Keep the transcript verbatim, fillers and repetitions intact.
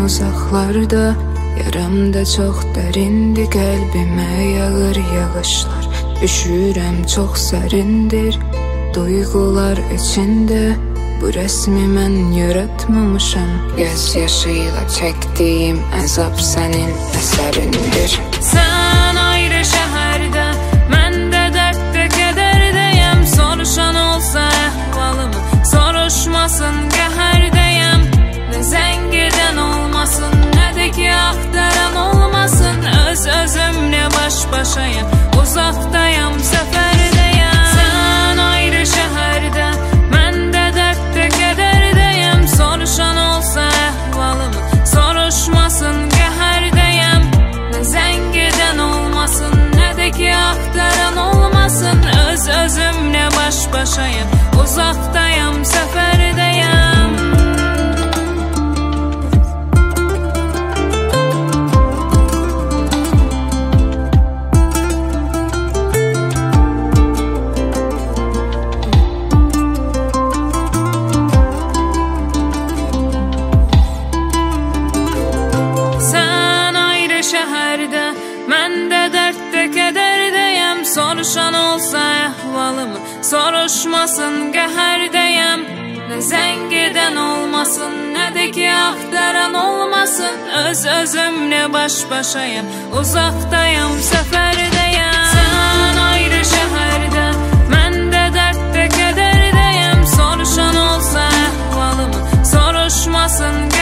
uzaklarda. Yaramda çok derindi, kalbime yağır yağışlar. Üşürəm çok serindir duygular içinde. Bu resmi mən yaratmamışam. Göz yaşıyla çektiğim azap senin eserindir. Sen ayrı şehirde, mən də dərddə kədərdəyəm. Soruşan olsa əhvalımı, soruşmasın qəhərdəyəm. Nə zəng edən olmasın, nə də ki axtaran olmasın. Öz özümlə baş başayım, uzaqdayam, səfərdəyəm. Sen ayrı şehirde, mən də dərddə kədərdəyəm. Soruşan olsa əhvalımı, soruşmasın qəhərdəyəm. Nə zəng edən olmasın, nə də ki axtaran olmasın. Öz özümlə baş başayım, uzaqdayam, səfərdəyəm. Mən də dərddə kədərdəyəm. Soruşan olsa əhvalımı, soruşmasın qəhərdəyəm. Nə zəng edən olmasın, nə də ki axtaran olmasın. Öz özümlə baş başayım, uzaqdayam, səfərdəyəm. Sən ayrı şəhərdə, mən də dərddə kədərdəyəm. Soruşan olsa əhvalımı, soruşmasın